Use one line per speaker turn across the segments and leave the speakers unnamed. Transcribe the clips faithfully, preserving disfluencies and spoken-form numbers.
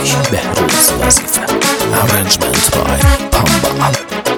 Behruz Vazife. Arrangement by Pamba.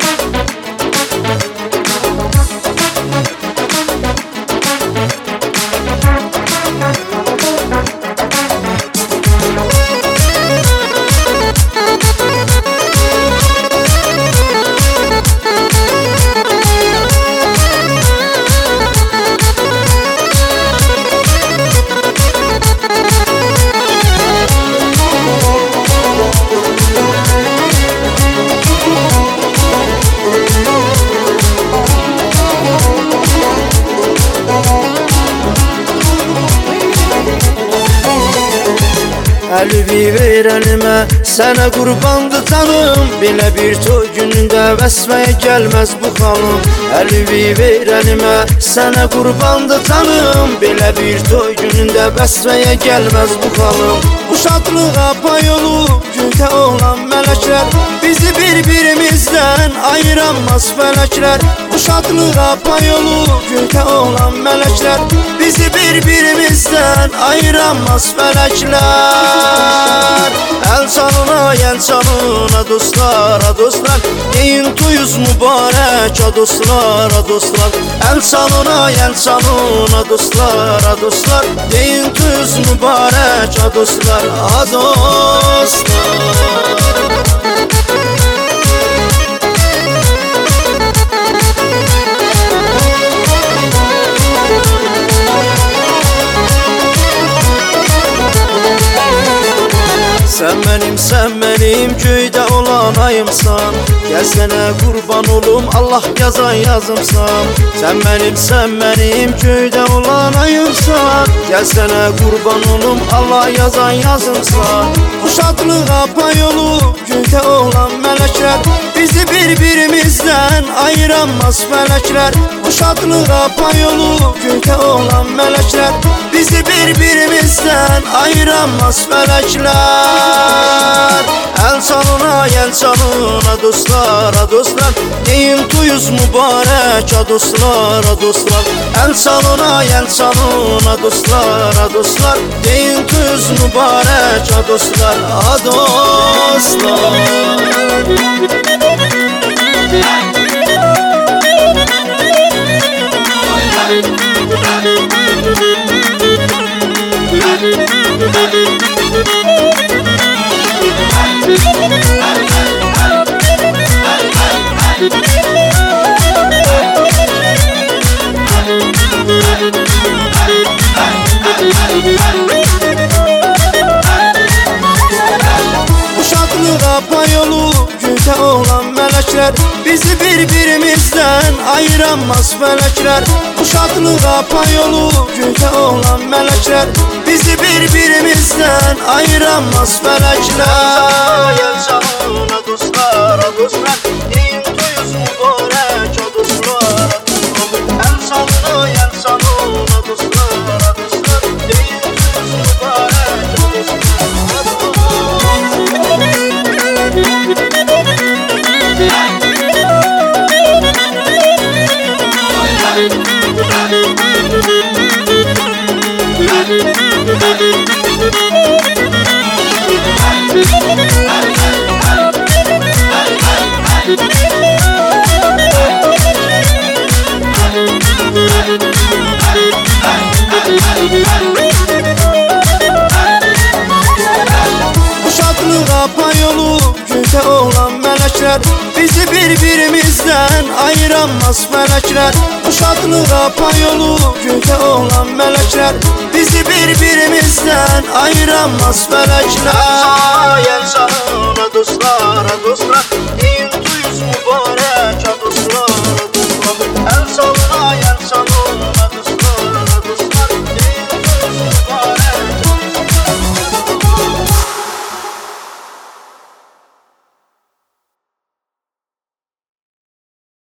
Əlvi ver əlimə, sənə qurbandı canım. Belə bir toy günündə vəsməyə gəlməz bu xanım. Əlvi ver əlimə, sənə qurbandı canım. Belə bir toy günündə vəsməyə gəlməz bu xanım. Bu şadlığa pay olub göydə olan mələklər, bizi bir-birimizdən ayıramaz fələklər. Bu şadlığa pay olub göydə olan mələklər, bizi bir-birimizdən ayıramaz fələklər. El çalına, el çalına dostlar, a dostlar, deyin toyuz mübarək, a dostlar, a dostlar. El çalına, el çalına dostlar, a dostlar, deyin toyuz mübarək, a dostlar, a dostlar. Sen benim, sen benim köyde olan ayımsan. Gel sene kurban olum, Allah yazan yazımsan. Sen benim, sen benim köyde olan ayımsan. Gel sene kurban olum, Allah yazan yazımsan. Bu şadlığa pay olup köyde olan melekler, bizi birbirimizden ayıramaz felekler. Bu şadlığa pay olup köyde olan melekler, bizi birbirimizden ayıramaz felekler. El çalına, el çalına dostlar, a dostlar, deyin toyuz mübarək, a dostlar, a dostlar. El çalına, el çalına dostlar, a dostlar, deyin toyuz mübarək, a dostlar, a dostlar. Bu şadlığa pay olup göydə olan melekler, bizi birbirimizden ayıramaz felekler. Bu şadlığa pay olup göydə olan melekler, bizi birbirimizden ayıramaz felekler. El çalına dostlar, a dostlar, deyin toyuz mübarək, a dostlar, a dostlar. El çalına, el çalına dostlar, a dostlar, deyin toyuz mübarək, a dostlar, a dostlar. Bu şadlığa pay olup göydə olan melekler, bizi birbirimizden ayıramaz felekler. Bu şadlığa pay olup göydə olan melekler, bizi birbirimizden ayıramaz felekler.